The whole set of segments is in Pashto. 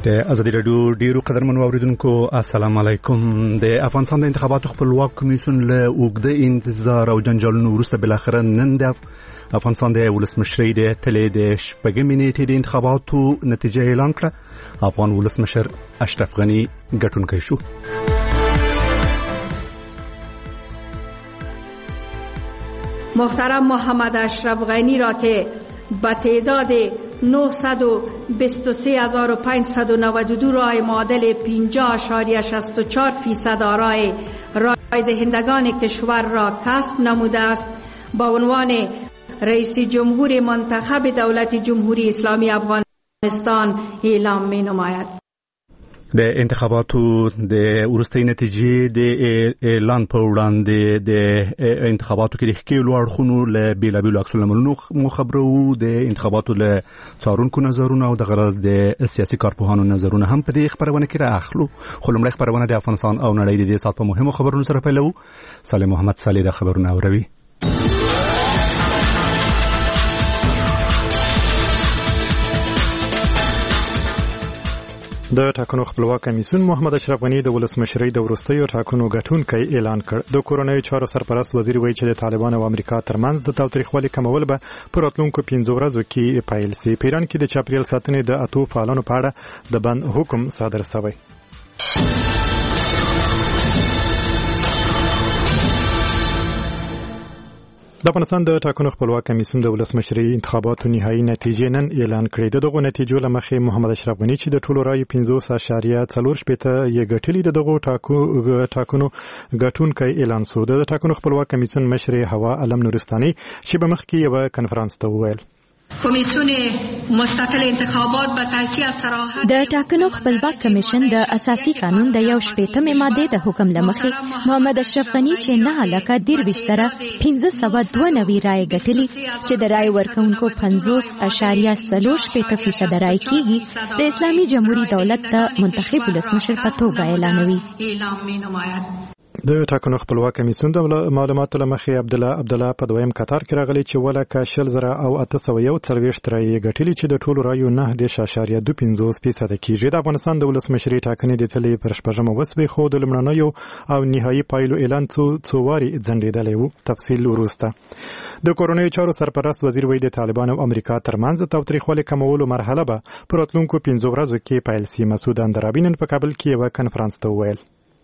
د ازادي رادیو ډیرو قدرمنو اوریدونکو السلام علیکم. د افغانستان د انتخاباتو خپلواک کمیسیون له اوږده انتظار او جنجالونو وروسته بالاخره نن د افغانستان د ولسمشرۍ د تلې د شپږمې نیټې د انتخاباتو نتیجه اعلان کړه. افغان ولسمشر اشرف غنی ګټونکی شو. محترم محمد اشرف غنی را که با تعداد 923,592 رای معادل 50.64% آرای رای دهندگان کشور را کسب نموده است، با عنوان رئیس جمهور منتخب دولت جمهوری اسلامی افغانستان اعلام می نماید. د انتخاباتو د وروستۍ نتیجې د اعلان په وړاندې د انتخاباتو کې د ښکېلو اړخونو له بېلابېلو عکس العملونو خبرو د انتخاباتو له څارونکو نظرونه او د غرض د سیاسي کارپوهانو نظرونه هم په دې خبرونه کې رااخلو. خو لومړی خبرونه د افغانستان او نړۍ د دې ساعت په مهمو خبرونو سره پیلوو. صالح محمد صالح د خبرونه اوروي. د ټاکنو خپلواک کمیسیون محمد اشرف غنی د ولسمشرۍ د وروستیو ټاکنو ګټونکی اعلان کړ. د کورنیو چارو سرپرست وزیر وایي چې د طالبان او امریکا ترمنځ د تاوتریخوالي کمول به په راتلونکو 15 ورځو کې پیل شي. په ایران کې د چاپیریال ساتنې د 8 فعالانو په اړه د بند حکم صادر شوی. د افغانستان د ټاکنو خپلواک کمیسیون د ولسمشرۍ انتخاباتو نهایی نتیجې نن اعلان کړې. دغه نتیجو له مخې محمد اشرف غنی چې د ټولو رایو 50.4% یې ګټلې دغه ټاکنو ګټونکی اعلان شو. د ټاکنو خپلواک کمیسیون مشر هوا علم نورستاني چې په مخ کې یو کانفرنس ته وویل کمیسیون مستقل انتخابات به تحصیل صراحت د ټاکنو خپلواک کمیشن د اساسي قانون د 18مې ماده د حکم لمخې محمد اشرف غنی چې نه علاقه 23 سره 1592 رای ګټلي چې د رای ورکونکو 50.4% رای کیږي د اسلامي جمهوریت دولت د منتخب ولسمشر په توګه اعلانوي. د ټاکنو خپلواک کمیسیون د معلوماتو له مخې عبدالله په دویم قطار کې راغلی چې ولکه 0.841 رای ګټلي چې د ټولو رایو 9.25% کیږي. د افغانستان د ولسمشرۍ ټاکنې د تلې پر شپږمه وسوي خو د لومړنیو او نهایی پایلو اعلان څو واري ځنډېدلی و. تفصیل وروسته. د کورنیو چارو سرپرست وزیر وایي د طالبان او امریکا ترمنځ د تاوتریخوالي کمولو مرحله به په راتلونکو 15 ورځو کې پیل شي. مسعود اندرابی نن په کابل کې یو کانفرنس ته وویل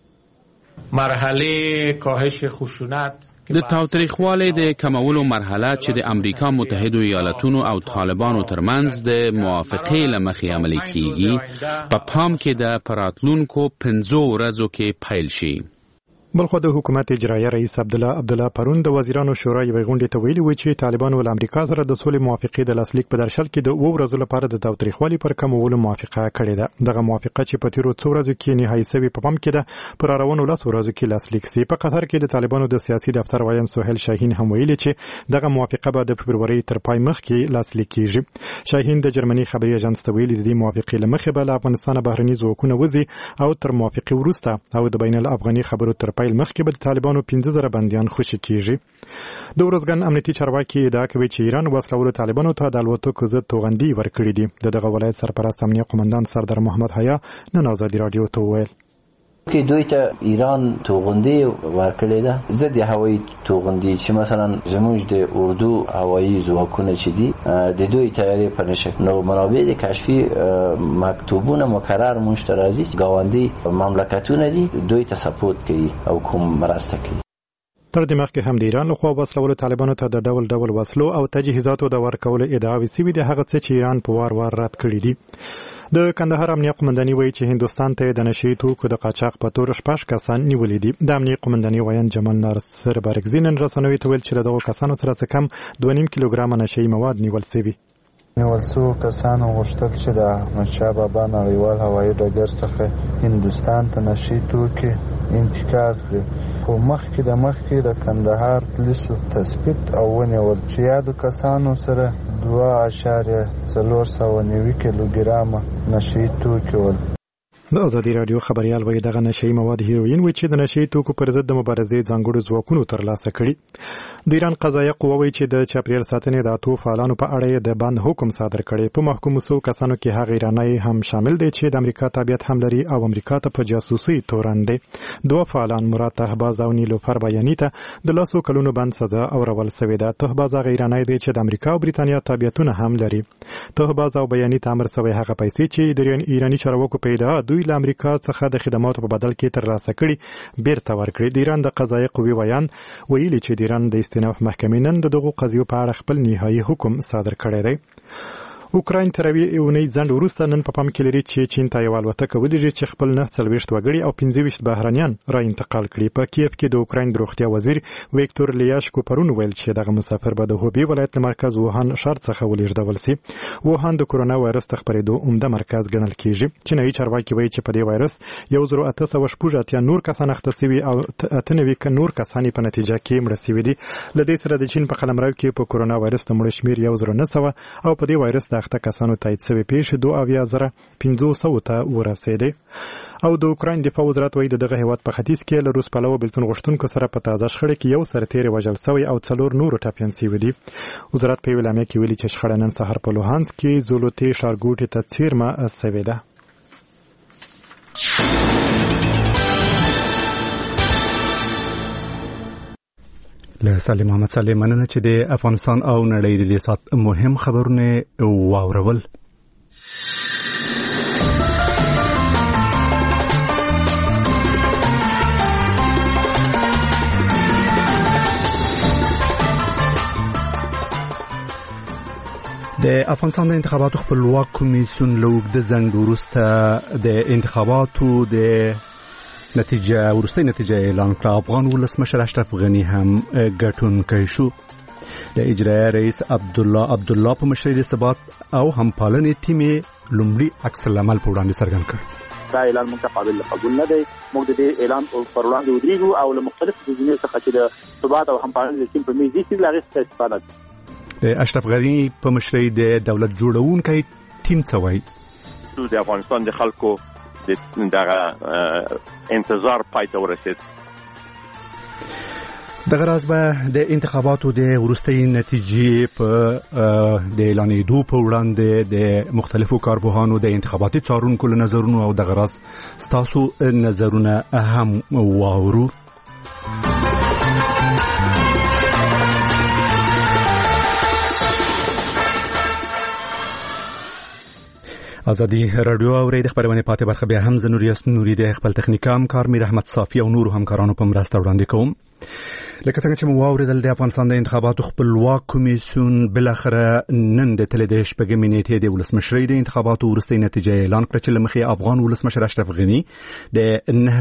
مرحله کاهش خشونت د تاوتریخوالي د کمولو مرحله چې د امریکا متحده ایالاتونو او طالبانو ترمنځ د موافقې له مخې عملي کیږي په پام کې د پراتلونکو 15 ورځو کې پیل شي. بلخو د حکومت اجرایه رئیس عبدالله پرون د وزیرانو شورا یوې غونډې ته ویلي و چې طالبان او امریکا سره د سولې موافقې د لاسلیک په درشل کې د 2 ورځو لپاره د تاوتریخوالي پر کمولو موافقه کړې ده. دغه موافقه چې په تیرو 2 ورځو کې نهایی شوې په پام کې ده پر روانو 10 ورځو کې لاسلیک شي. په قطر کې د طالبانو د سیاسي دفتر وایي سهیل شاهین هم ویلي چې دغه موافقه به د فبرवरी تر پای مخکې لاسلیک کیږي. شاهین د جرمني خبري اژانس ته ویلي د دې موافقې له مخې به له افغانستان بهرني ځواکونه وځي او تر موافقې وروسته او د بین الافغاني خبرو تر پیل مخکې به طالبانو 15,000 بندیان خوشي کیږي. د ورځګن امنیتي چارواکي ادعا کوي چې ایران وسلوالو طالبانو ته د الوتکو ضد توغندي ورکړي دي. دغه ولایت سرپرست امنیه قومندان سردار محمد حیا نن ازادي رادیو ته وویل که دوی ته ایران توغندي ورکړي ده ضد هوایي توغندي چې مثلا زموږ د اردو هوایي ځواکونه چې دي د دوی تیاری پر نشه نو منابع د کشفي مکتوبونه مکرر مشترازي گاوندی مملکتونه دي دوی ته سپورټ کوي او کوم مرسته کوي. تر دې مخکې هم د ایران لخوا وسلوالو طالبانو ته د ډول وسلو او تجهیزاتو د ورکولو ادعاوې شوې دي. هغه څه چې ایران په وار رد کړي دي. د کندهار امنیه قومنداني وایي چې هندوستان ته د نشي توکو د قاچاق په تور 6 کسان نیولې دي. د امنیه قومنداني وایي جمال ناصر بارګزین رسنوي ته ویل چې دغه کسانو سره څه کم 2.5 کیلوګرام نشي مواد نیول شوي. نیول شو کسانو غوښتل چې د احمدشاه بابا نړیوال هوایي ډګر څخه هندوستان ته نشي توکي انتقال کړي. خو مخکې د کندهار پولیسو تثبیت او ونیول چې یادو کسانو سره 2.4 کیلوګرام نشي توکي ول. د ازادي رادیو خبريال وایي دغه نشئی مواد هیروین و چې د نشئی توکو پر ضد د مبارزې ځانګړو ځواکونو ترلاسه کړي. د ایران قضایه قوه وایي چې د چاپیریال ساتنې د اتو فعالانو په اړه د بند حکم صادر کړي. په محکومو سو کسانو کې هغه ایرانی هم شامل دي چې د امریکا تابعیت هم لري او امریکا ته په جاسوسي تورن دي. دوه فعالان مراد تهباز او نیلوفر بیاني ته د لاسو کلونو بند سزا اورول شوې ده. تهباز هغه ایرانی دی چې د امریکا او بریتانیا تابعیتونه هم لري. تهباز او بیاني ته امر شوی هغه پیسې چې د ایرانی چارواکو پیدا دوی له امریکا څخه د خدماتو په بدل کې ترلاسه کړي بیرته ورکړي. د ایران د قضایي قوې ویان ویلي چې د ایران د استیناف محکمې نن د دغو قضیو په اړه خپل نهایي حکم صادر کړی دی. اوکراین تر یوې اونۍ ځنډ وروسته نن په پام کې لري چې چین ته یوه الوتکه ولېږي چې خپل 49 وګړي او 25 بهرنیان را انتقال کړي. په کیف کې د اوکراین د روغتیا وزیر ویکتور لیاشکو پرون ویل چې دغه مسافر به د هوبی ولایت مرکز ووهان ښار څخه ولېږدول شي. ووهان د کورونا وایرس د خپرېدو عمده مرکز ګڼل کېږي. چینایي چارواکي وایي چې په دې وایرس 1886 نور کسان اخته شوي او 98 نور کسان په نتیجه کې مړه شوي دي. له دې سره د چین په قلمرو کې په کورونا وایرس د مړو شمېر 1900 او په دې وایرس د اخته کسانو تایید شوی پیښې 2500 ته ورسېدې. او د اوکراین دفاع وزارت وایي دغه هیواد په ختیځ کې له روس پلوه بېلتون غوښتونکو سره په تازه شخړه کې یو سرتیری وژل شوی او 4 نور ټپیان شوي دي. وزارت په اعلامیه کې ویلي چې شخړه نن سهار په لوهانسک کې زولوتي ښارګوټي ته څیرمه شوې ده. له سالم محمد سالم مننه چې د افغانستان او نړۍ د سات مهم خبرونه واورول. د افغانستان د انتخاباتو خپلواک کمیسیون له اوږده ځنډ وروسته د انتخاباتو د وروستۍ نتیجه اعلان کړه. افغان ولسمشر اشرف غني هم ګټونکی شو. د اجرایه رئیس عبدالله په مشرۍ د ثبات او همپالنې ټیم لومړي عکس العمل په وړاندې څرګند کړ. دا اعلان موږ ته قابل قبول نه دی. موږ د دې اعلان پر وړاندې ودرېږو او له مختلفو ځایونو څخه چې د ثبات او همپالنې د ټیم په میز دي له هغې څخه استفاده کوي. د اشرف غني په مشرۍ د دولت جوړونکی ټیم څه وایي؟ د افغانستان د خلکو دغه انتظار پای ته ورسید. دغه راز به د انتخاباتو د وروستۍ نتیجې په د اعلانېدو په وړاندې د مختلفو کارپوهانو د انتخاباتي څارونکو له نظرونو او دغه راز ستاسو نظرونه هم واورو. ازادي رادیو اوري د خبرونه پاتې برخه بیا هم زنوریاس نوري د خپل تخنیک همکار میر احمد صافی او نور همکارانو په مرسته وړاندې کوم. لکه څنګه چې مو واوریدل د افغانستان د انتخاباتو خپلواک کمیسیون بالاخره نن د تل د شپږمې نیټې د ولسمشرۍ د انتخاباتو وروستۍ نتیجه اعلان کړه چې لمخې افغان ولسمشر اشرف غني د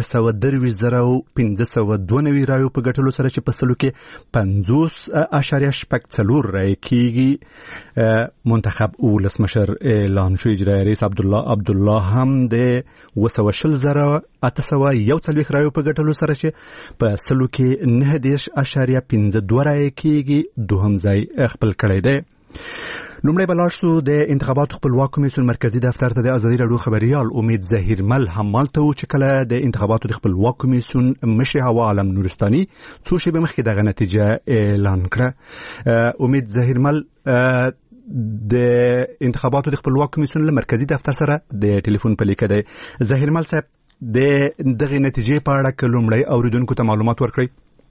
923,592 رایو په ګټلو سره چې په سلو کې 50.4 رای کېږي منتخب ولسمشر اعلان شو. اجرایه رئیس عبدالله هم د 220,841 رایو په ګټلو سره چې په سلو کې 9.52 رای کېږي دوهم ځای خپل کړی دی. لومړی بلاش سو د انتخاباتو خپلواک کمیسیون مرکزی دفتر ته د ازادي رادیو خبريال امید ظهیرمل همالته و چې کله د انتخاباتو د خپلواک کمیسیون مشر هوا عالم نورستاني څو شیبې مخکې دغه نتیجه اعلان کړه. امید ظهیرمل د انتخاباتو د خپلواک کمیسیون له مرکزی دفتر سره د ټلیفون په لیکه دی. ظهیرمل صاحب د دغه نتیجې په اړه لومړی اوریدونکو ته معلومات ورکړئ.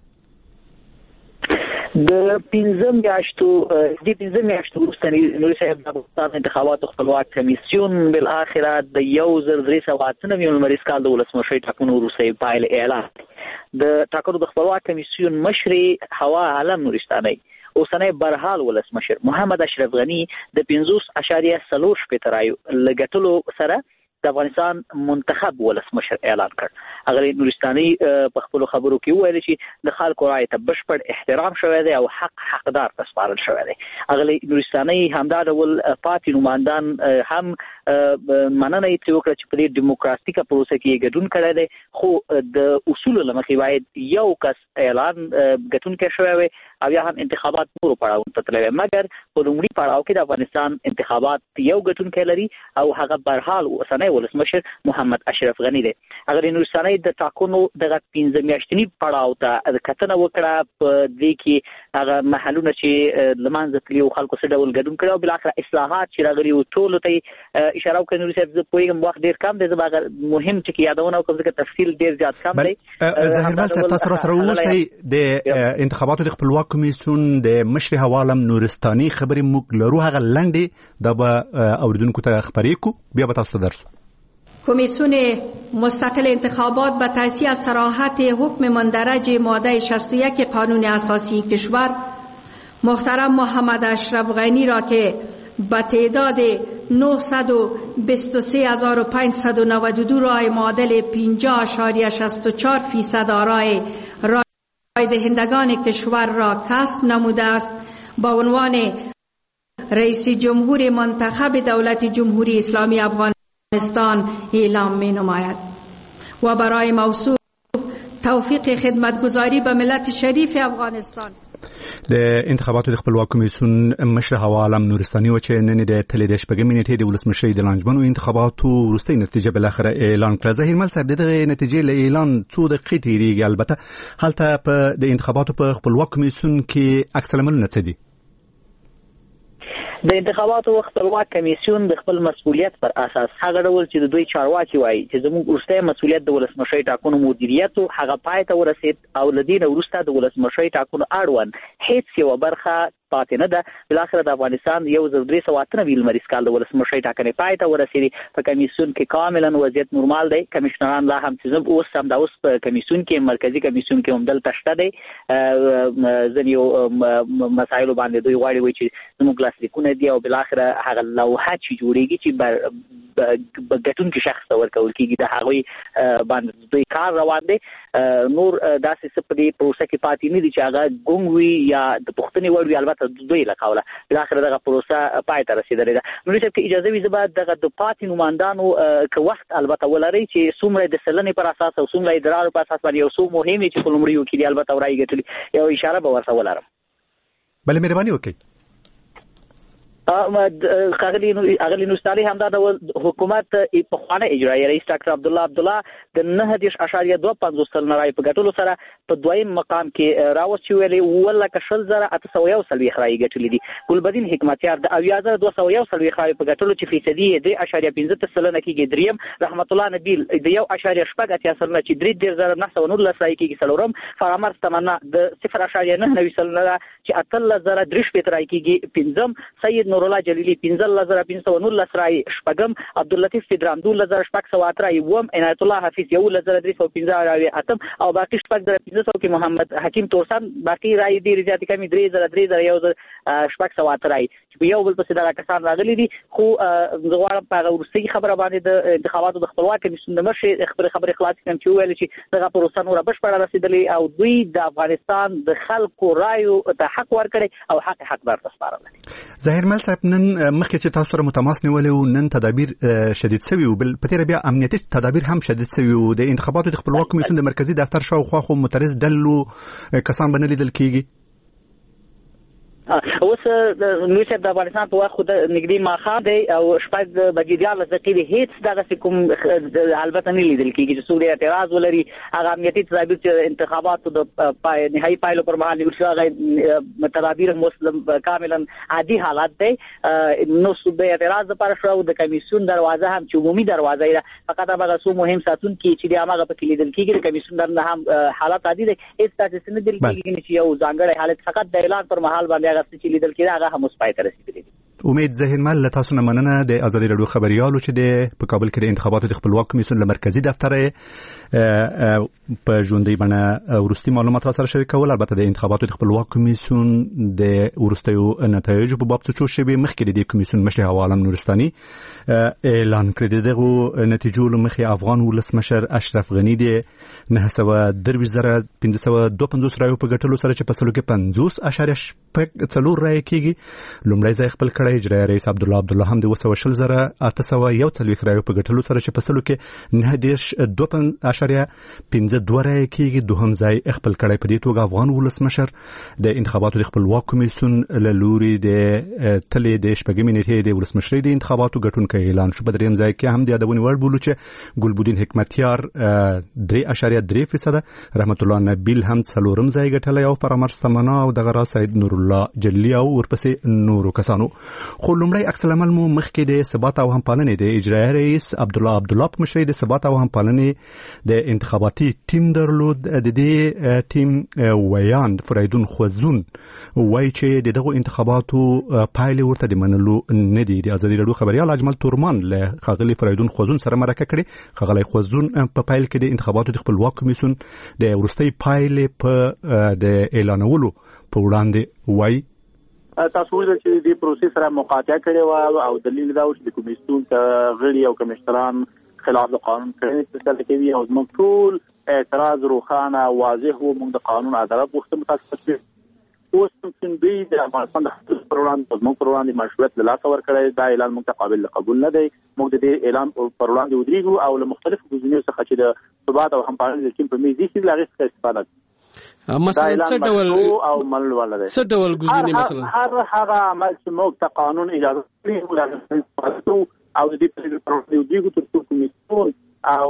د 15 میاشتو وروسته نوري صاحب د افغانستان انتخاباتو خپلواک کمیسیون بل اخره د 1398 لمریز کال د ولسمشرۍ ټاکنو وروسته پایله اعلان د ټاکنو د خپلواک کمیسیون مشر هوا عالم نورستاني اوسنۍ برحال ولسمشر محمد اشرف غني د 50.4 رایو لګټلو سره د افغانستان منتخب ولسمشر اعلان کړ. هغه نورستاني په خپل خبرو کې ویل چې د خلکو رائے ته بشپړ احترام شوی دی او حقدار تسپارل شوی دی. هغه نورستاني همدا ډول پاتې نمائندان هم مننه یې وکړه چې په دې دیموکراتیکه پروسه کې ګډون کړی دی، خو د اصول له مخې باید یو کس اعلان ګټونکی شوی وي او یا هم انتخابات نورو پړاوونو ته تللی وي. مګر په لومړي پړاو کې د افغانستان انتخابات یو ګټونکی لري او هغه برحال اوسنی ولسمشر محمد اشرف غنی دی. هغه د نورستاني د ټاکنو دغه 15 میاشتنی پړاو ته کتنه وکړه په دې کې هغه محلونه چې لمانځه کلیو خلکو سره ډول ګډون کړو بل اخر اصلاحات چې راغلي او ټول ته اشاره وکړه. نور صاحب زه پوهیږم وخت ډیر کم دی زه به مهم چې یادونه وکړم ځکه تفصیل ډیر زیات کم دی. ظاهر مل صاحب تاسو سره اوسئ د انتخاباتو د خپلواک کمیسیون د مشر حوالم نورستاني خبرې موږ لرو هغه لنډې د به اوریدونکو ته خبرې کو بیا به تاسو درس. کمیسیون مستقل انتخابات به تأسیس از صراحت حکم مندرج ماده 61 قانون اساسی کشور محترم محمد اشرف غنی را که به تعداد 923,592 رای معادل 50.64% آرای رای دهندگان کشور را کسب نموده است با عنوان رئیس جمهور منتخب دولت جمهوری اسلامی افغانستان اعلام می نماید و برای موصوف توفیق خدمتگزاری به ملت شریف افغانستان. د انتخاباتو د خپلواک کمیسیون مشر حوالم نورستاني و چې نن د تلې د شپږمې نیټې د ولسمشرۍ د لانجمنو انتخاباتو وروستۍ نتیجه بل اخر اعلان کړه. ظاهر مل صاحب دغه نتیجې له اعلان څو دقیقې تیریږي البته هلته په د انتخاباتو په خپلواک کمیسیون کې عکس العملونه څه دي؟ د انتخاباتو خپلواک کمیسیون د خپل مسؤلیت پر اساس هغه ډول چې د دوی چارواکي وایي چې زموږ وروستی مسؤلیت د ولسمشرۍ ټاکنو مدیریت او هغه پای ته ورسید او لدین وروسته د ولسمشرۍ ټاکنو اړوند هیڅ یو برخه پاتې نه ده. بل اخر د افغانستان 1398 لمریز کال د ولسمشرۍ ټاکنې پای ته ورسېدي. په کمیسیون کې کاملا وضعیت نورمال دی. کمشنران لا هم چې اوس هم د اوس په کمیسیون کې مرکزی کمیسیون کې هم دلته شته دی. ځینې مسایلو باندې دوی غواړي وایي چې زموږ لاسلیکونه دي او بل اخر هغه لوحه چې جوړیږي چې ګټونکي شخص ته ورکول کېږي د هغوی باندې دوی کار روان دی. نور داسې څه په دې پروسه کې پاتې نه دي چې هغه ګونګ وي یا د پوښتنې وړ وي. البته دوی له قوله بل اخر دغه پروسه پای ته رسیدلې ده. نو چې اجازه وي زه به دغه د پاتې نوماندانو که وخت البته ولري چې څومره د سلنې پر اساس او څومره د ادرار پر اساس باندې یو څو مهمې چې په لومړیو کې دي البته ورای ګټلي یو اشاره به ورته ولرم. بله مهرباني وکړئ. اغلی نورستاني همدا د حکومت په خوانه اجرایي رئیس ډاکټر عبدالله د 9.25 سلنه رای په ګټلو سره په دویم مقام کې راوستي ویلې 1,801 رای ګټلې دي. ګلبدین حکمتیار د 2,201 رای په ګټلو چې فیصدي 3.15 سلنه کېږي. دریم رحمت الله نبیل د 1.8 سلنه چې 3,919 رای کېږي. څلورم فرامرز تمنا د 0.99 سلنه چې 8,003 رای کېږي. پنځم سید نور الله جلیلی 15,519 رای. شپږم عبداللطیف فدرام 12,608 رای. وم عنایت الله حفیظ 1,315 رای. اتم او باقی 1500 کې محمد حکیم تورسان باقی رای ډیر زیات کمی 3,308 رای چې په یو بل پسې دا کسان راغلي دي. خو زه غواړم په ورستۍ خبره باندې د انتخاباتو د خپلواک کمیسیون د مشر خبرې خلاص کړم چې ویل چې دغه پروسه نور بشپړه رسیدلې او دوی د افغانستان د خلکو رایو ته حق ورکړي او حقدار ته سپارل. ظاهر مل صاحب نن مخکې چې تاسو سره متماس نیولې او نن تدابیر شدید شوي او بل په تیر بیا امنیتي تدابیر هم شدید شوي او د انتخاباتو د خپلواک کمیسیون د مرکزی دفتر شاوخوا خو مترس ډلو کسان باندې لیدل کیږي. اوس نو چې د افغانستان په وخت د نګدي ماخه دی او شپږ بجیدال زقیدي هیڅ دغه کوم البته نه لیدل کیږي چې سوري اعتراض ولري. هغه امنیتي تدابیر چې انتخاباتو د نهایی پایلو پر مهال نیول شوی تدابیر مسلم کاملا عادي حالات دی. نو د اعتراض لپاره شو د کمیسیون دروازه هم چې عمومي دروازه ده فقط هغه څو مهم ساتون کې چې هغه په کې لیدل کیږي. د کمیسیون درنه هم حالات عادي دي. هیڅ تاسو نه لیدل کیږي چې یو ځانګړی حالت فقط د اعلان پر مهال باندې چې لیدل کېده هغه هم اوس پای ته رسیدلی دي. امید ذهن مل له تاسو نه مننه د ازادي رادیو خبريالو چې په کابل کې د انتخاباتو د خپلواک کمیسیون له مرکزی دفتر په ژوندۍ بڼه ورستي معلومات سره شریکول. البته د انتخاباتو د خپلواک کمیسیون د ورستیو نتایج په باب څه شوی مخکې د کمیسیون مشر حوالم نورستاني اعلان کړی دغه نتیجو لمخې افغان ولسمشر اشرف غنی د 923,552 رایو په ګټلو سره چې په سلو کې 50.4 رای کېږي لومړی ځای خپل کړی اجرایي رئیس عبدالله عبدالله هم د 220,841 رایو په ګټلو سره چې په سلو کې 9.52 رایې کېږي دوهم ځای خپل کړی. په دې توګه افغان ولسمشر د انتخاباتو د خپلواک کمیسیون له لوري د تلې د شپږمې نېټې د ولسمشرۍ د انتخاباتو ګټونکی اعلان شو. په درېیم ځای کې هم د یادونې وړ بولو چې ګلبدین حکمتیار 3.3%، رحمت الله نبیل هم 4م ځای ګټلی او فرامرز تمنا او دغه راز سید نور الله جلی او ورپسې نورو کسانو. خو لومړی عکس العمل مو مخکې د ثبات او همپالنې د اجرایي رئیس عبدالله عبدالله په مشرۍ د ثبات او همپالنې د انتخاباتي ټیم درلود. د دې ټیم ویاند فریدون خوځون وایي چې دغه انتخاباتو پایلې ورته د منلو نه دي. د ازادي راډیو خبريال اجمل تورمان له ښاغلي فریدون خوځون سره مرکه کړې. ښاغلی خوځون په پایل کې د انتخاباتو د خپلواک کمیسیون د وروستۍ پایلې په د اعلانولو په وړاندې وایي تاسو ولې چې د پروسې سره مقاطعه کړې و او دلیل دا و چې د کمیسیون غړي او کمشنران خلاف د قانون کړنې څرګنده کوي او موږ ټول اعتراض روښانه واضح و. موږ د قانون عدالت غوښتنه متاسفه اوس چې دوی د افغانستان د حقوقو پر وړاندې مشروعیت له لاسه ورکړی. دا اعلان موږ ته قابل قبول نه دی. موږ د دې اعلان پر وړاندې ودرېږو او له مختلفو ګزینو څخه چې د ثبات او همپالنې د ټیم په میز دي له هغې څخه استفاده کوو. مثلا څه ډول ګزینې مثلا هغه عمل چې موږ ته قانون اجازه کوي او د دې پر وړاندې ودرېږو تر څو کمیسیون او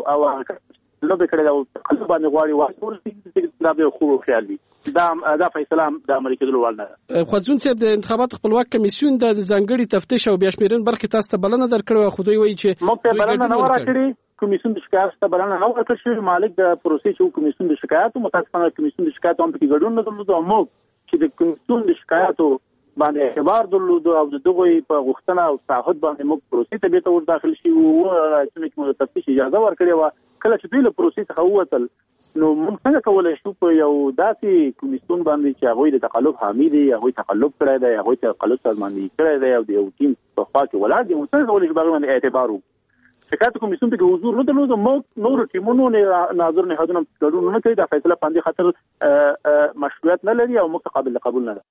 لوبه کړې او قلب باندې غواړي واسطول دا به خو خیال دي. دا فیصله د امریکا د لوړ نه. خوځون صاحب د انتخاباتو خپلواک کمیسیون د ځانګړي تفتیش او بیا-شمیرنې برخې تاسو ته بلنه درکړې او خدای وایي چې موږ ته بلنه نه ورکړي. کمیسیون د شکایت ته بلنه نه ورکړل شوې. مالک د پروسې چې کمیسیون د شکایت متاسفانه کمیسیون د شکایت هم پکې ګډون نه درلود او موږ چې د کمیسیون د شکایتو باندې اعتبار درلود او د دغه په غوښتنه او تعهد باندې موږ پروسې ته به ور داخل شي او چې موږ تفتیش اجازه ورکړې و. کله چې دوی له پروسې څخه ووتل نو موږ څنګه کولای شو په یو داسې کمیسیون باندې چې هغه د تقلب حامی دی، هغه تقلب کړی دی، هغه تقلب سازماندهي کړی دی او د یو ټیم په خوا کې ولاړ دی، څنګه کولای شو باندې اعتبار وکړو. شکایت کمیسیون ته حضور نه درلود. موږ نور ټیمونو نه ناظر نهادونه ګډون نه کوي. دا فیصله باندې خاطر مشروعیت نه لري او موږ قابل قبول نه ده.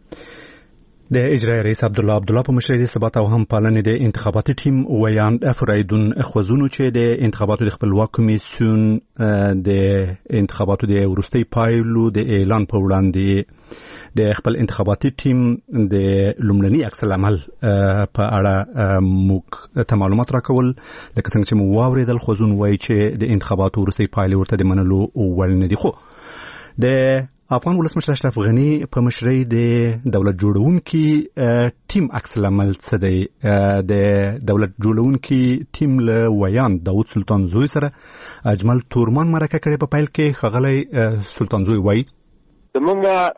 د اجرایي رئیس عبدالله عبدالله په مشرۍ د ثبات او همپالنې د انتخاباتي ټیم ویاند فریدون خوځون چې د انتخاباتو د خپلواک کمیسیون د انتخاباتو د وروستۍ پایلو د اعلان په وړاندې د خپل انتخاباتي ټیم د لومړني عکس العمل په اړه موږ ته معلومات راکول. لکه څنګه چې مو واورېدل خوځون وایي چې د انتخاباتو وروستۍ پایلې ورته د منلو وړ نه دي. خو د افغان ولسمشر اشرف غنی په مشرۍ د دولت جوړونکي ټیم عکس العمل څه دی؟ د دولت جوړونکي ټیم له ویاند داود سلطان زوی سره اجمل تورمان مرکه کړې. په پیل کې ښاغلی سلطان زوی وایي زمونږ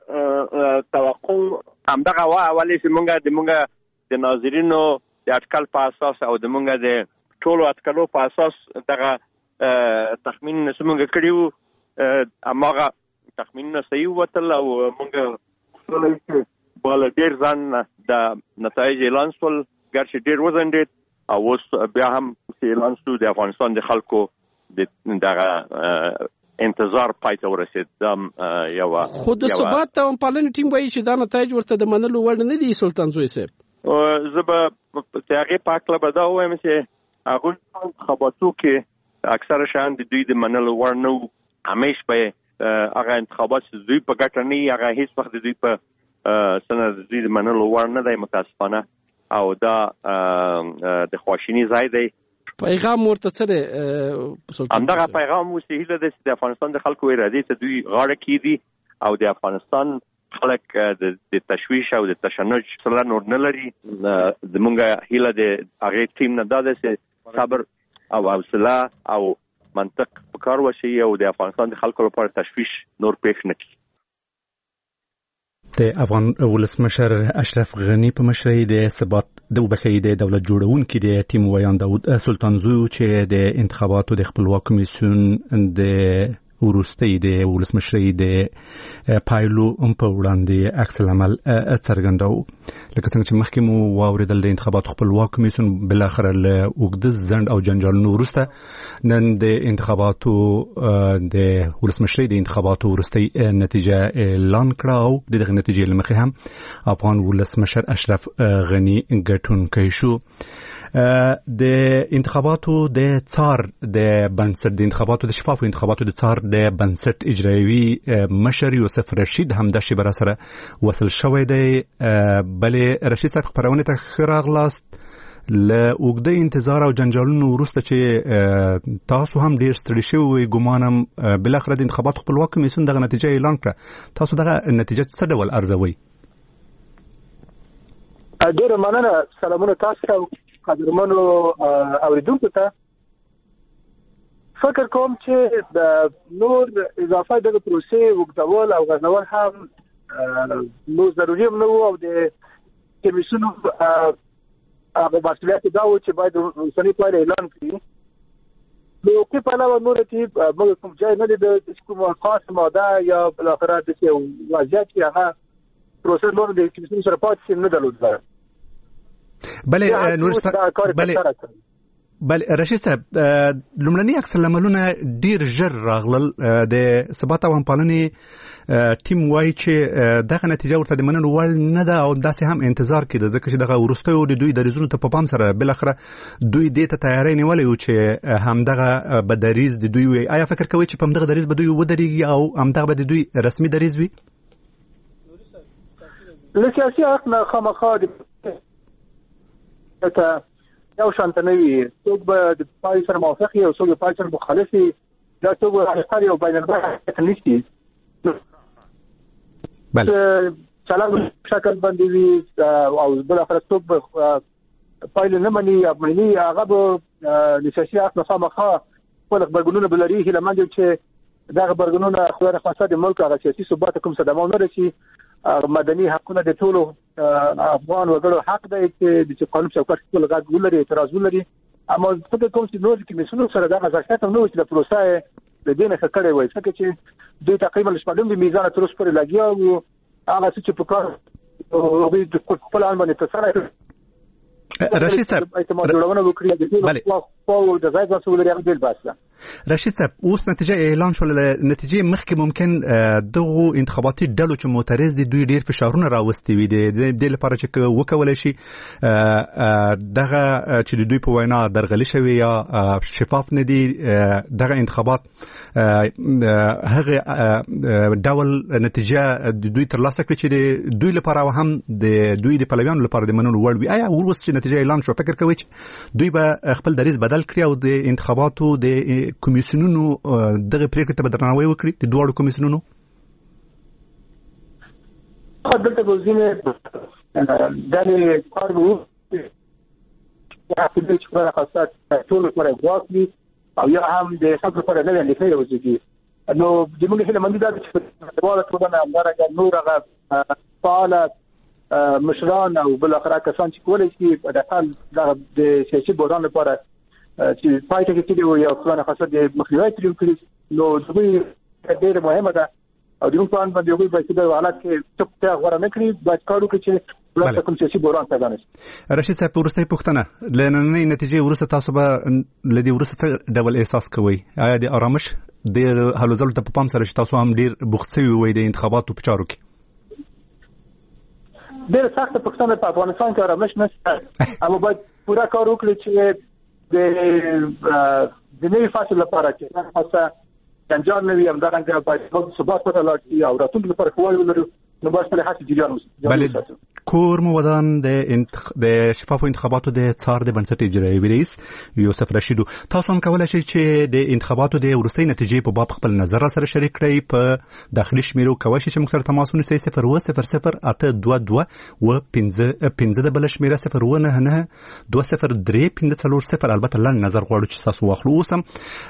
توقع همدغه وه اولې چې مونږ د ناظرینو د اټکل په اساس او زمونږ د ټولو اټکلو په اساس دغه تخمین زمونږ کړي وو. هماغه تخمینونه صحیح وتل او موږ بل ډیر ځان د نتایج اعلان شول. ګرچې ډیر وزندید او اوس بیا هم اعلان شو د افغانستان د خلکو دغه انتظار پای ته ورسید. یو خو د ثبات او همپالنې ټیم وایي چې دا نتایج ورته د منلو وړ نه دي. سلطان زوی صاحب زه به هغې په هکله به دا ووایم چې هغوی انتخاباتو کې اکثره شیان د دوی د منلو وړ نه وو. همیش به هغه انتخابات چې دوی په ګټه نه وي هغه هیڅ وخت د دوی په سند د دوی د منلو وړ نه دی متاسفانه. او دا د خواشیني ځای دی. پیغام ورته څه دی؟ همدغه پیغام اوس هیله ده چې د افغانستان د خلکو ارادې ته دوی غاړه کیږدي او د افغانستان خلک د تشویش او د تشنج سره نور نه لري. زمونږ هیله د هغې ټیم نه دا ده چې صبر او حوصله او منطق په کار وشي او د افغانستان د خلکو لپاره تشویش نور پېښ نه کړي. د افغان ولسمشر اشرف غنی په مشرۍ د ثبات د دولت جوړونکي د ټیم ویاند داود سلطان زوی چې د انتخاباتو د خپلواک کمیسیون د وروستي د ولسمشرۍ د پایلو په وړاندې عکس العمل څرګندو. لکه څنګه چې مخکې مو واوریدل د انتخاباتو خپلواک کمیسیون بلاخره له اوږده ځنډ او جنجالونو وروسته نن د انتخاباتو د ولسمشرۍ د انتخاباتو وروستۍ نتیجه اعلان کړه او دغه نتیجې له مخې هم افغان ولسمشر اشرف غني ګټونکی شو. د انتخاباتو د څار د بنسټ د انتخاباتو د شفافو انتخاباتو د څار د بنسټ اجرایوي مشر یوسف رشید همدا شی بر سره وصل شوی دی. بلې رشید صاحب خبرونه ته خراغلاست له اوږده انتظار او جنجالونو وروسته چې تاسو هم ډیر ستړي شوی ګمانم بلاخره د انتخاباتو خپلواک کمیسیون دغه نتیجه اعلان کړه. تاسو دغه نتیجه څه ډول ارزوي؟ ډیر مننه. سلامونه تاسو قدرمنو اوریدونکو ته. فکر کوم چې د نور اضافه د پروسې وګړول او غزول هم نو ضروري هم نو او د کمیسیون هغه مسؤلیت دا و چې باید رسمي پایله اعلان کړي. نو کې په علاوه نور چې موږ کوم ځای نه د کوم خاص ماده یا بالاخره د وضعیت کې هغه پروسه نور د کمیسیون سره پاتې نه درلود. بله رشید صاحب لومړني عکس العملونه ډیر ژر راغلل. د ثبات او همپالنې ټیم وایي چې دغه نتیجه ورته د منلو وړ نه ده او داسې هم انتظار کېده ځکه چې دغه وروستیو د دوی دریځونو ته په پام سره بالاخره دوی دې ته تیاری نیولی و چې همدغه به دریځ د دوی وي. آیا فکر کوئ چې په همدغه دریځ به دوی ودرېږي او همدغه به د دوی رسمي دریځ وي؟ له سیاسي حق نه خامخا ته یو شانت نه وي. څوک به د پای سره موافق وي او څوک به پای سره مخالف وي. دا څوک به حقیقت یو بین المللي نشي. چلند شکل باندې وي او بالاخره څوک به پایله نه مني یا مني هغه به د سیاسي حق نه خامخا خپل خبرګونونه بلري هیله مند چې دغه خبرګونونه خو خاصه د ملک هغه سیاسي ثبات کوم صدمه نه رسي. مدني حقونه د ټولو افغان وګړو حق دی چې د قانون چوکاټ کې لږ ولري اعتراض ولري. اما فکر کوم چې نور کمیسیون سره دغه ځکه هم نو چې د پروسه د دینه خکړې وای څنګه چې دوی تقریبا شپږم د میزان تر اوسه پورې لګیا او هغه چې په کار او د خپل عمل باندې تسره رشید صاحب رشید صاحب اوس نتیجه اعلان شول. نتیجه مخکې ممکن دغه انتخاباتي ډلو چې معترض دي دوی ډیر فشارونه راوستي وي د لپاره چې وکولای شي دغه چې دوی په وینا درغلي شوی یا شفاف نه دي دغه انتخابات هغه ډول نتیجه دوی ترلاسه کړي چې دوی لپاره هم د دوی د پلویانو لپاره د منلو وړ وي. آیا ورس چې نتیجه اعلان شو فکر کوي چې دوی به خپل دریځ بدل کړي او د انتخاباتو د کمیسیونونو دغه پریکړې ته درناوی وکړي د دوه کمیسیونونو؟ دلته وزینه دغه کار وو چې په خاصه ټول لپاره واقعي او یا هم د خلکو لپاره نه لیکل وځي. نو د موږ هله مندي دا چې په ډول ټولنه امدارګه نور هغه فعال مشران او بالاخره کسان چې کولای شي د خپل د سیاسي بحران لپاره چې پایته کې دی یو څونه خاصه د مخنیوي تریو کړی. نو دوی ډېر مهمه ده او د پلان باندې یو باید د حالت کې څه غوړه نه کړی باید کارو کې چې بل کوم سیاسي بحران پیدا نشي. رشید صاحب ورسته پوښتنه لننې نتیجې ورسته تاسو به لدی ورسته ډول احساس کوئ؟ آیا د آرامش د هلو ځلو ته په پام سره چې تاسو هم ډیر بوخت شوي وي د انتخاباتو په چارو کې؟ ډېر سخت پښتنه په افغانستان کې آرامش نشته اما باید پوره کار وکړي چې د نوې فصل لپاره چې خاصه جنجال نه وي همدغه باید ثبات په لار کې او راتلونکي لپاره کوی ولرو. نو باید په هڅه جریان وسي. کور مو ودان د شفافو انتخاباتو د څار د بنسټ اجرایي رئیس یوسف رشید تاسو هم کولای شئ چې د انتخاباتو د ورستۍ نتیجې په باب خپل نظر سره شریک کړئ. په داخلي شمیرو کوي چې موږ سره تماس ونیسئ 0100822 و 15 د بل شمیره 019 203540. البته لن نظر غواړو چې تاسو واخلو. اوس هم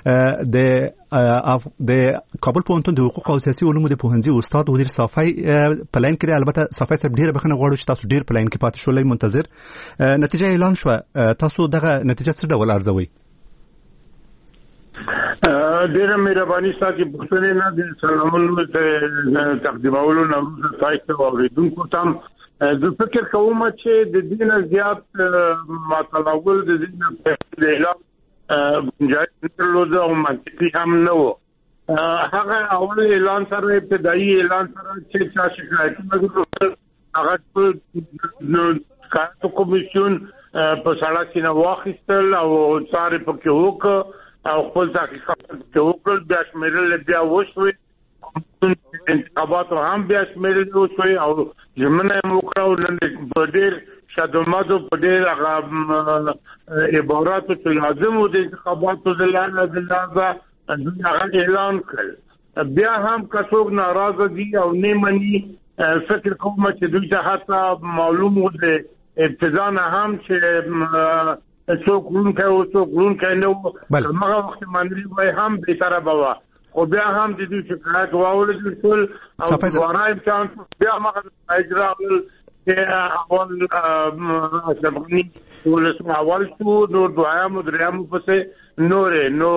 د کابل پوهنتون د حقوق او سیاسي علومو د پوهنځي استاد ودیر صافی په لاین کې. البته صافی صاحب ډیره بخښنه غواړو چې تاسو ډیر په لاین کې پاتې شولای منتظر. نتیجه اعلان شو تاسو دغه نتیجه څه ډول ارزوي؟ ډیره مهرباني ستاسو پوښتنه نه د سلامونو ته تقدیمولو نه تاسو اوریدونکو ته زه فکر کوم چې د دې نه زیات مطلب د دې نه په اعلان جای درلود او منطقي هم نه و هغه اول اعلان سره ابتدایي اعلان سره چې چا شکایت هغه کارت کمیسیون په سړک کې واخیستل او څار په کې وک او خپل تحقیقات کې وکړل بیا شمیرل بیا وشوي انتخابات هم بیا شمیرل وشوي او ژمنه وکړو نن په ډېر شادوماتو په ډېر هغه عباراتو چې لازم و د انتخاباتو د لحاظه هغه اعلان کړل بیا هم کڅوګ ناراضه دي او نه مني فکر کوم چې دوی ته حتی معلوم و د ابتدا نه هم چې څوک لونکه نو هغه وخت منري وای هم به تر بوا خو بیا هم د دې شکایت واولل ټول او ورای امکان بیا هغه اجرا اول اشرفني ولسم اول شو نور دوام دريام پسې نو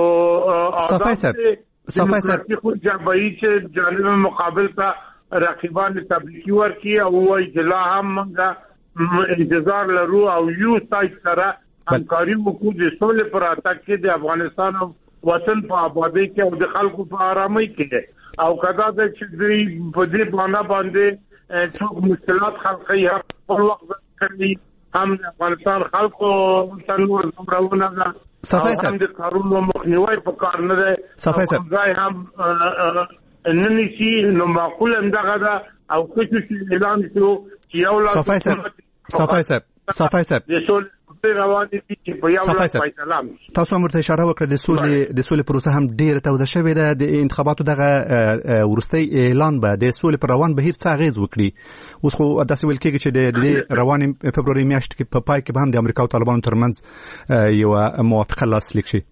صفای سر خو جابای چې جانب مقابل ته رقیبان تبلیغي ورکی او وای جلا هم منګه انتظار لرو او یو سایت سره همکاري وکړو د سولې پر اتاق کې د افغانستان وطن په آبادی کې او د خلکو په آرامۍ کې او کدا د چې دوی په دې باندې څوک مشکلات خلقي په وخت کوي هم د افغانستان خلکو تنور زمراونه هم د کارونو مخنیوي په کار نه ده ځای هم ننشي نو معقول اندغه ده او چې اعلان شو چې یو لا صفای صاحب تاسو مرته اشاره وکړه د سولې پروسه هم ډیره توده شوې ده د انتخاباتو دغه ورستي اعلان به د سولې پر روان بهیر څه اغیز وکړي اوس خو داسې ویل کېږي چې د روان فبروري میاشت کې په پای کې به هم د امریکا او طالبانو ترمنځ یو موافقه لاسلیک شي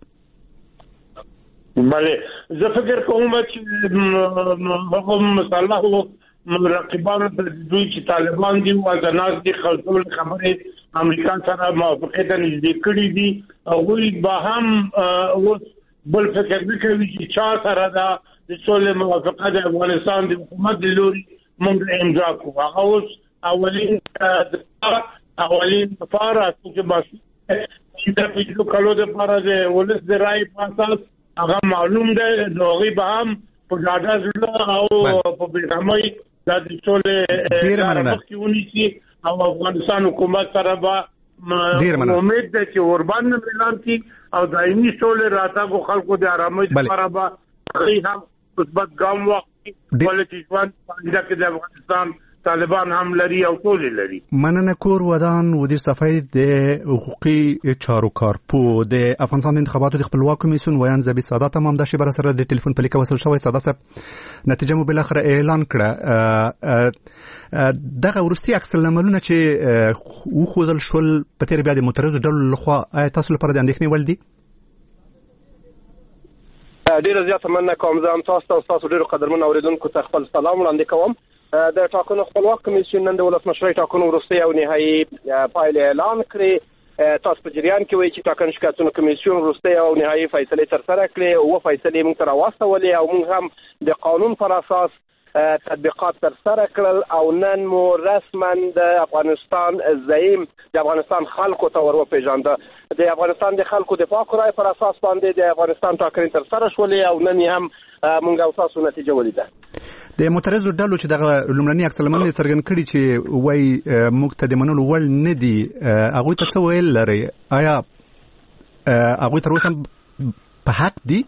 بله زه فکر کوم چې هغه مصالحه رقیبانو د دوی چې طالبان دي او ځناز دي خلکو خبره امریکا سره موافقه ته نږدې کړي دي او وی به هم بل فکر وکړي چې چا سره دا د سولې موافقه د افغانستان د حکومت د لوري موږ امضا کوو هغه اوس اولین فاره چې چې د پیژو کلو د لپاره د ولس د رائے په اساس هغه معلوم ده نوغي به هم په ډاډه ځله او په بیرمای د سولې راځي او افغانستان حکومت سره به امید ده چې اوربان اعلان کی او دایمي سولې راتګو خلکو د آرامۍ لپاره به هم مثبت ګام واخلي ولې چې د افغانستان طالبان هم لري او ټول لري مننه کور ودان ودیر صفای د حقوقي چارو کارپو د افغانستان انتخاباتو د خپلواک کمیسیون ویان زبی سادات هم د شبر سره د ټلیفون په لیکه وصل شوی ساده صاحب نتیجه مو بل اخر اعلان کړه دغه ورستي عکس العملونه چې و خودل شول په تیر بیا د معترض ډول لخوا تاسو لپاره د اندېښنې ول دي ډیره زیاته مننه کوم زه هم تاسو ډیرو قدرمن اوریدونکو ته خپل سلام وړاندې کوم د ټاکنو خپلواک کمیسیون نن د ولسمشرۍ ټاکنو وروستۍ او نهایي پایلې اعلان کړې تاسو په جریان کې وایي چې ټاکنو شکایتونو کمیسیون وروستۍ او نهایي فیصلې ترسره کړې او فیصلې موږ ته راواستولې او موږ هم د قانون پر اساس تطبیقات ترسره کړل او نن مو رسما د افغانستان زعیم د افغانستان خلکو ته ورپېژانده د افغانستان د خلکو د پاک رای پر اساس باندې د افغانستان ټاکنې ترسره شولې او نن هم موږ او تاسو نتیجه ولیده د معترضو ډلو چې دغه لومړني عکس العمل څرګند کړي چې وای موږ ته د منلو وړ نه دي هغه ته څه ویل لري آیا هغه تر اوسه په حق دي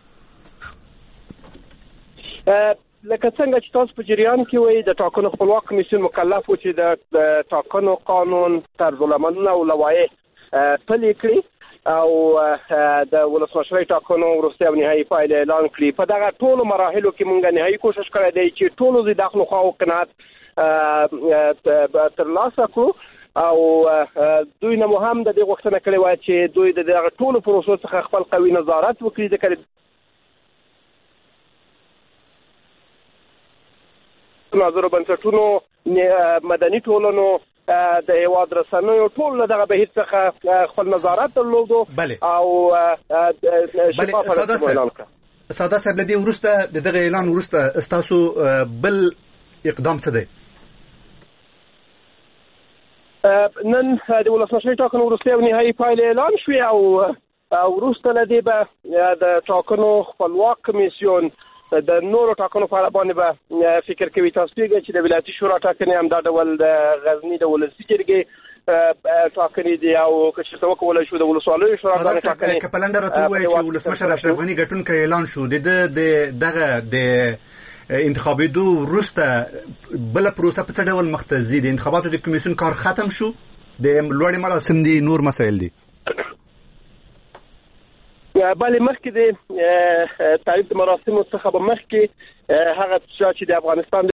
لکه څنګه چې تاسو په جریان کې وایي د ټاکنو خپلواک کمیسیون مکلف و چې د ټاکنو قانون طرز العملونه او لوایح پلي کړي او د ولسمشرۍ ټاکنو وروستۍ او نهایي پایلې اعلان کړي په دغه ټولو مراحلو کې موږ نهایي کوشش کړی دی چې ټولو د داخلو خواو قناعت ترلاسه کړو او دوی نه مو هم د دې غوښتنه کړې وه چې دوی د دغه ټولو پروسو څخه خپل قوي نظارت وکړي ځکه ناظرو بنسټونو مدني ټولنو د هیواد رسنیو ټول دغه بهیر څخه خپل نظارت درلودو او شفاف اعلان کړ ساده صاحب لدی ورسته دغه اعلان ورسته استاسو بل اقدام څه دی؟ نن د ولسمشر ټاکنو وروسته یو نهایي پایله اعلان شوې او وروسته لدی به د ټاکنو خپلواک کمیسیون د نورو ټاکنو په اړه باندې به فکر کوي. تاسو پیږئ چې د ولایتي شورا ټاکنې هم دا ډول د غزنی د ولسي جرګې ټاکنې دي او که چېرته وکولای شو د ولسوالیو شورا ټاکنې که په لنډه راته ووایي چې ولسمشر اشرف غني ګټونکی اعلان شو دغه د انتخابېدو وروسته بله پروسه په څه ډول مخ ته ځي؟ د انتخاباتو د کمیسیون کار ختم شو، د لوړې مراسم دي، نور مسایل دي؟ بله مخکې د تعریف د مراسمو څخه به مخکې هغه چې د افغانستان